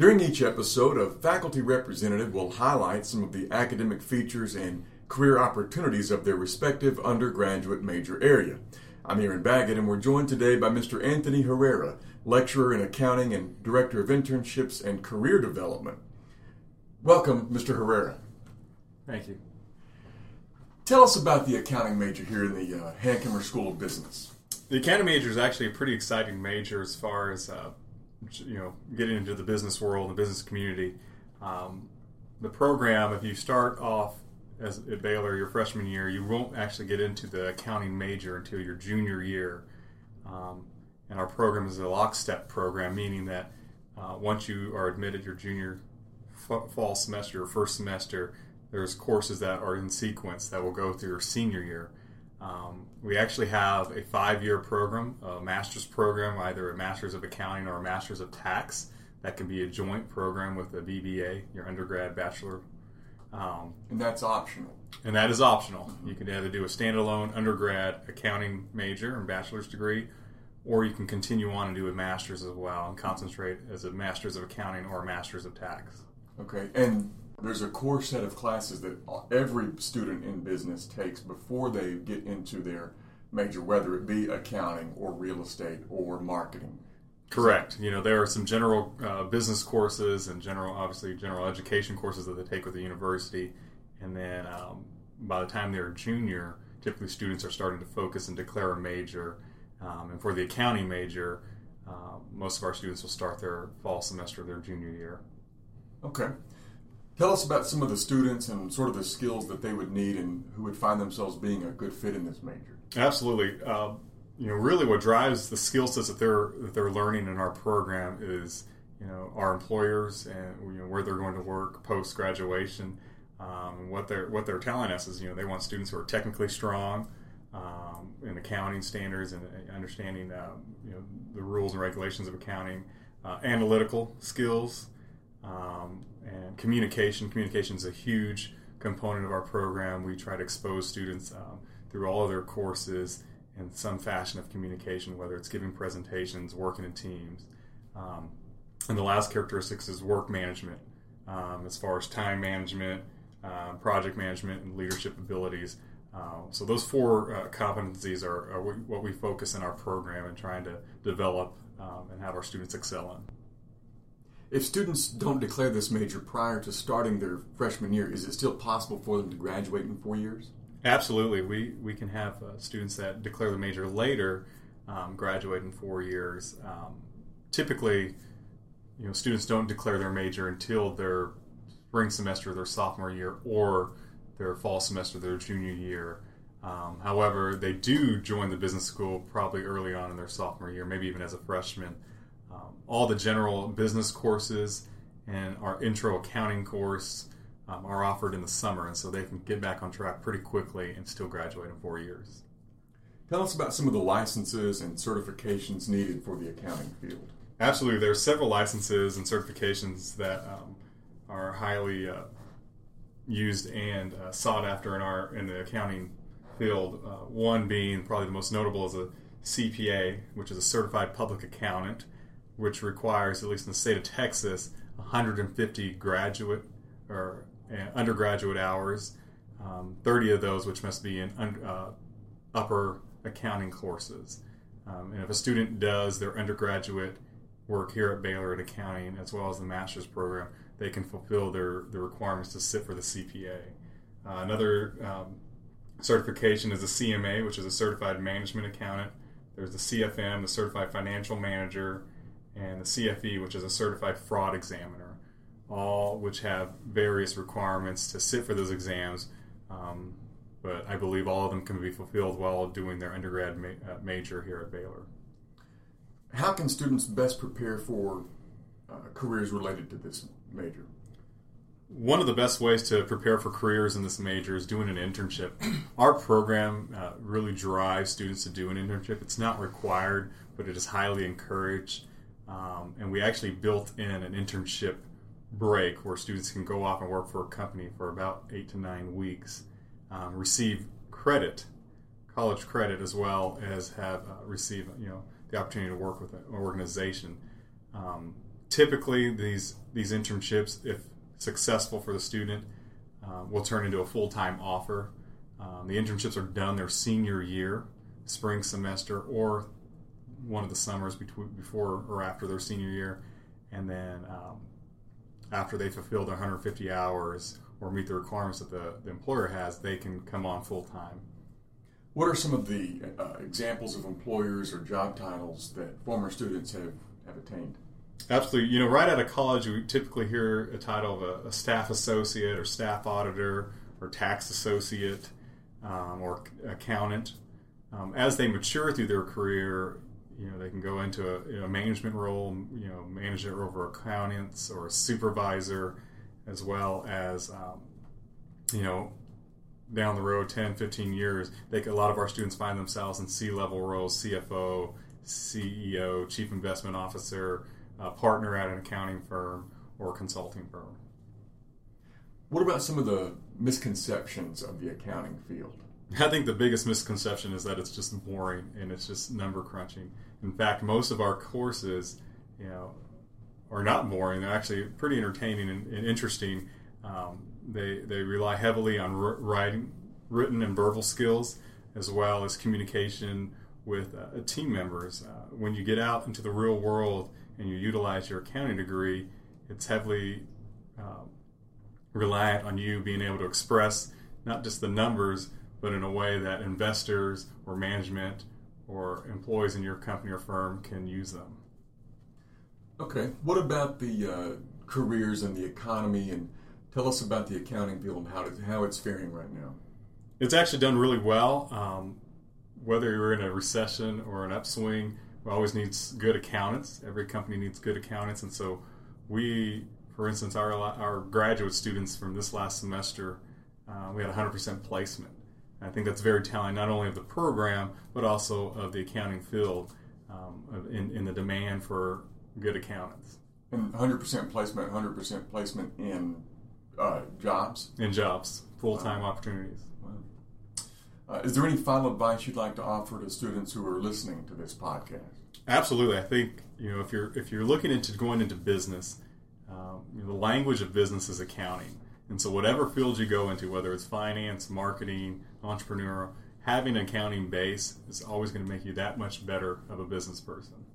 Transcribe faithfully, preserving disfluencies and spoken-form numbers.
During each episode, a faculty representative will highlight some of the academic features and career opportunities of their respective undergraduate major area. I'm Aaron Baggett, and we're joined today by Mister Anthony Herrera, lecturer in accounting and director of internships and career development. Welcome, Mister Herrera. Thank you. Tell us about the accounting major here in the uh, Hancomer School of Business. The accounting major is actually a pretty exciting major as far as uh, you know, getting into the business world, the business community. Um, the program, if you start off as at Baylor your freshman year, you won't actually get into the accounting major until your junior year. Um, and our program is a lockstep program, meaning that uh, once you are admitted your junior f- fall semester or first semester, there's courses that are in sequence that will go through your senior year. Um, we actually have a five-year program, a master's program, either a master's of accounting or a master's of tax. That can be a joint program with a B B A, your undergrad, bachelor. Um, and that's optional. And that is optional. Mm-hmm. You can either do a standalone undergrad accounting major and bachelor's degree, or you can continue on and do a master's as well and concentrate as a master's of accounting or a master's of tax. Okay, and there's a core set of classes that every student in business takes before they get into their major, whether it be accounting or real estate or marketing. Correct. You know, there are some general uh, business courses and general, obviously, general education courses that they take with the university. And then um, by the time they're a junior, typically students are starting to focus and declare a major. Um, and for the accounting major, uh, most of our students will start their fall semester of their junior year. Okay. Tell us about some of the students and sort of the skills that they would need and who would find themselves being a good fit in this major. Absolutely. Uh, you know, really what drives the skill sets that they're that they're learning in our program is, you know, our employers and, you know, where they're going to work post graduation. Um, what they're what they're telling us is, you know, they want students who are technically strong um, in accounting standards and understanding, uh, you know, the rules and regulations of accounting, uh, analytical skills. Um, and communication. Communication is a huge component of our program. We try to expose students um, through all of their courses in some fashion of communication, whether it's giving presentations, working in teams. Um, and the last characteristics is work management, um, as far as time management, uh, project management, and leadership abilities. Uh, so those four uh, competencies are, are what we focus in our program and trying to develop um, and have our students excel in. If students don't declare this major prior to starting their freshman year, is it still possible for them to graduate in four years? Absolutely. We we can have uh, students that declare the major later um, graduate in four years. Um, typically, you know, students don't declare their major until their spring semester of their sophomore year or their fall semester of their junior year. Um, however, they do join the business school probably early on in their sophomore year, maybe even as a freshman. Um, all the general business courses and our intro accounting course um, are offered in the summer, and so they can get back on track pretty quickly and still graduate in four years. Tell us about some of the licenses and certifications needed for the accounting field. Absolutely. There are several licenses and certifications that um, are highly uh, used and uh, sought after in our in the accounting field. Uh, one being probably the most notable is a C P A, which is a Certified Public Accountant, which requires, at least in the state of Texas, one hundred fifty graduate or uh, undergraduate hours, um, thirty of those which must be in uh, upper accounting courses. Um, and if a student does their undergraduate work here at Baylor in accounting, as well as the master's program, they can fulfill their, their requirements to sit for the C P A. Uh, another um, certification is the C M A, which is a Certified Management Accountant. There's the C F M, the Certified Financial Manager, and the C F E, which is a Certified Fraud Examiner, all which have various requirements to sit for those exams, um, but I believe all of them can be fulfilled while doing their undergrad ma- uh, major here at Baylor. How can students best prepare for uh, careers related to this major? One of the best ways to prepare for careers in this major is doing an internship. Our program uh, really drives students to do an internship. It's not required, but it is highly encouraged. Um, and we actually built in an internship break where students can go off and work for a company for about eight to nine weeks, um, receive credit, college credit, as well as have uh, receive you know the opportunity to work with an organization. Um, typically, these these internships, if successful for the student, um, will turn into a full-time offer. Um, the internships are done their senior year, spring semester, or one of the summers between, before or after their senior year, and then um, after they fulfill their one hundred fifty hours or meet the requirements that the, the employer has, they can come on full-time. What are some of the uh, examples of employers or job titles that former students have, have attained? Absolutely. You know, right out of college, we typically hear a title of a, a staff associate or staff auditor or tax associate um, or accountant. Um, as they mature through their career, you know, they can go into a, you know, management role, you know, manage it over accountants or a supervisor, as well as, um, you know, down the road, ten, fifteen years, they, a lot of our students find themselves in C-level roles, C F O, C E O, Chief Investment Officer, uh, partner at an accounting firm or consulting firm. What about some of the misconceptions of the accounting field? I think the biggest misconception is that it's just boring and it's just number crunching. In fact, most of our courses, you know, are not boring. They're actually pretty entertaining and, and interesting. Um, they they rely heavily on r- writing, written and verbal skills, as well as communication with uh, team members. Uh, when you get out into the real world and you utilize your accounting degree, it's heavily uh, reliant on you being able to express not just the numbers, but in a way that investors or management or employees in your company or firm can use them. Okay. What about the uh, careers and the economy, and tell us about the accounting field and how, to, how it's faring right now. It's actually done really well. Um, whether you're in a recession or an upswing, we always need good accountants. Every company needs good accountants. And so we, for instance, our our graduate students from this last semester, uh, we had one hundred percent placement. And I think that's very telling, not only of the program, but also of the accounting field um, in, in the demand for good accountants. And one hundred percent placement, one hundred percent placement in uh, jobs? In jobs, full-time wow. opportunities. Wow. Uh, is there any final advice you'd like to offer to students who are listening to this podcast? Absolutely. I think, you know, if you're if you're looking into going into business, um, you know, the language of business is accounting. And so whatever field you go into, whether it's finance, marketing, entrepreneurial, having an accounting base is always going to make you that much better of a business person.